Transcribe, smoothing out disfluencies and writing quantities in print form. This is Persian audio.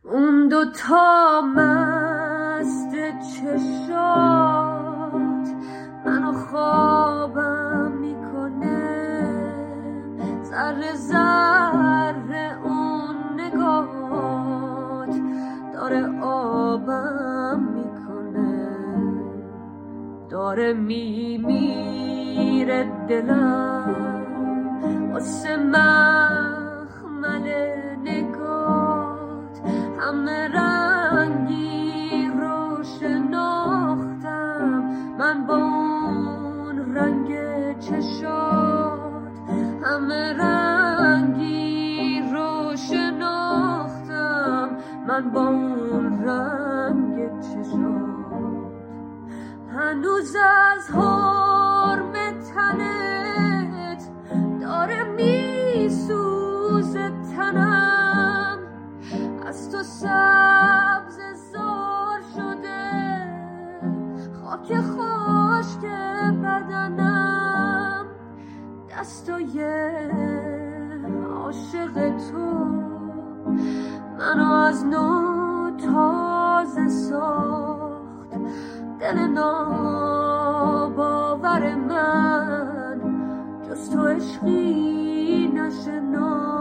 اون دوتا مست چشات منو خوابم میکنه، ذره ذره اون نگات داره آبم میکنه، داره میمیره دلم واسه مخمل نگات، همه رنگی رو شناختم من با اون رنگ چشات، همه رنگی رو شناختم من با اون رنگ چشات، هنوز از حرم تنت داره میسوزه تنم، از تو سبز زار شده خاک خشک بدنم، دستای عاشق تو منو از نو تازه ساخت، دل ناباور من جز تو عشقی نشناخت.